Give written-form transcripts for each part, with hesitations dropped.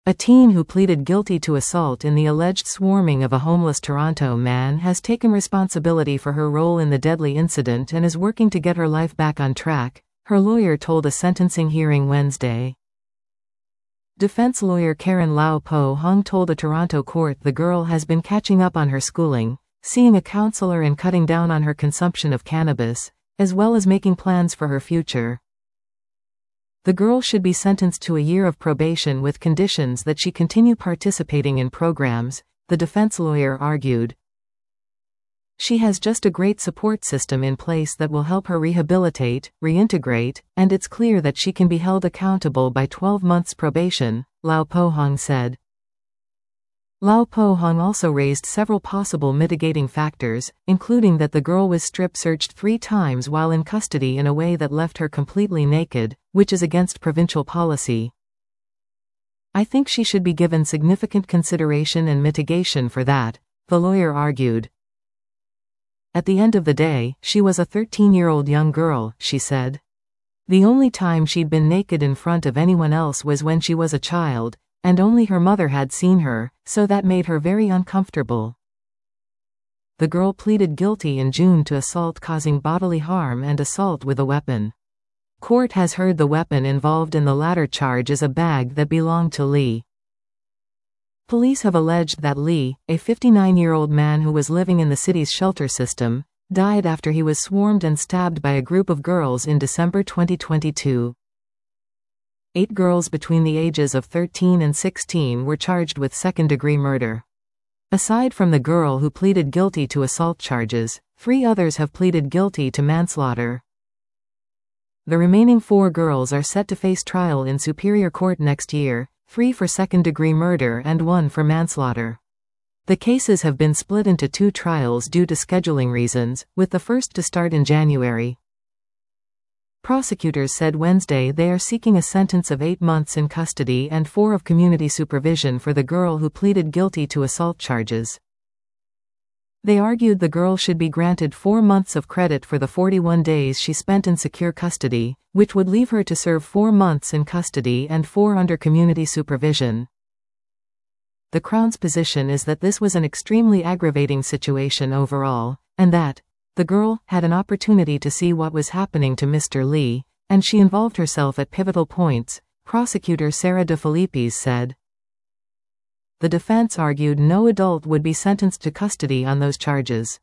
A teen who pleaded guilty to assault in the alleged swarming of a homeless Toronto man has taken responsibility for her role in the deadly incident and is working to get her life back on track, her lawyer told a sentencing hearing Wednesday. Defense lawyer Karen Lau Po Hong told a Toronto court the girl has been catching up on her schooling, seeing a counselor and cutting down on her consumption of cannabis, as well as making plans for her future. The girl should be sentenced to a year of probation with conditions that she continue participating in programs, the defense lawyer argued. She has just a great support system in place that will help her rehabilitate, reintegrate, and it's clear that she can be held accountable by 12 months probation, Lau Po Hong said. Lau Po Hong also raised several possible mitigating factors, including that the girl was strip-searched 3 times while in custody in a way that left her completely naked, which is against provincial policy. I think she should be given significant consideration and mitigation for that, the lawyer argued. At the end of the day, she was a 13-year-old young girl, she said. The only time she'd been naked in front of anyone else was when she was a child, and only her mother had seen her, so that made her very uncomfortable. The girl pleaded guilty in June to assault causing bodily harm and assault with a weapon. Court has heard the weapon involved in the latter charge is a bag that belonged to Lee. Police have alleged that Lee, a 59-year-old man who was living in the city's shelter system, died after he was swarmed and stabbed by a group of girls in December 2022. 8 girls between the ages of 13 and 16 were charged with second-degree murder. Aside from the girl who pleaded guilty to assault charges, 3 others have pleaded guilty to manslaughter. The remaining 4 girls are set to face trial in Superior Court next year, 3 for second-degree murder and 1 for manslaughter. The cases have been split into 2 trials due to scheduling reasons, with the first to start in January. Prosecutors said Wednesday they are seeking a sentence of 8 months in custody and 4 of community supervision for the girl who pleaded guilty to assault charges. They argued the girl should be granted 4 months of credit for the 41 days she spent in secure custody, which would leave her to serve 4 months in custody and 4 under community supervision. The Crown's position is that this was an extremely aggravating situation overall, and that the girl had an opportunity to see what was happening to Mr. Lee, and she involved herself at pivotal points, prosecutor Sarah De Filippis said. The defense argued no adult would be sentenced to custody on those charges.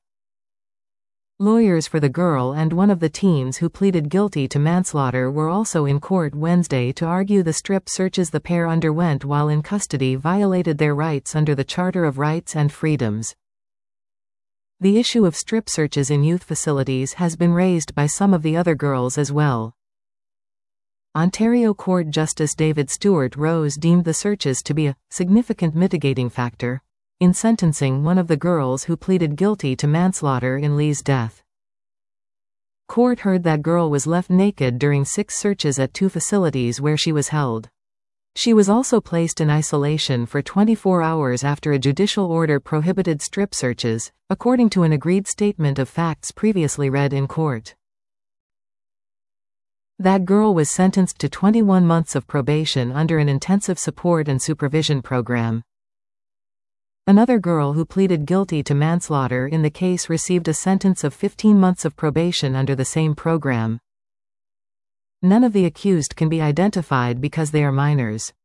Lawyers for the girl and one of the teens who pleaded guilty to manslaughter were also in court Wednesday to argue the strip searches the pair underwent while in custody violated their rights under the Charter of Rights and Freedoms. The issue of strip searches in youth facilities has been raised by some of the other girls as well. Ontario Court Justice David Stewart Rose deemed the searches to be a significant mitigating factor in sentencing one of the girls who pleaded guilty to manslaughter in Lee's death. Court heard that girl was left naked during 6 searches at 2 facilities where she was held. She was also placed in isolation for 24 hours after a judicial order prohibited strip searches, according to an agreed statement of facts previously read in court. That girl was sentenced to 21 months of probation under an intensive support and supervision program. Another girl who pleaded guilty to manslaughter in the case received a sentence of 15 months of probation under the same program. None of the accused can be identified because they are minors.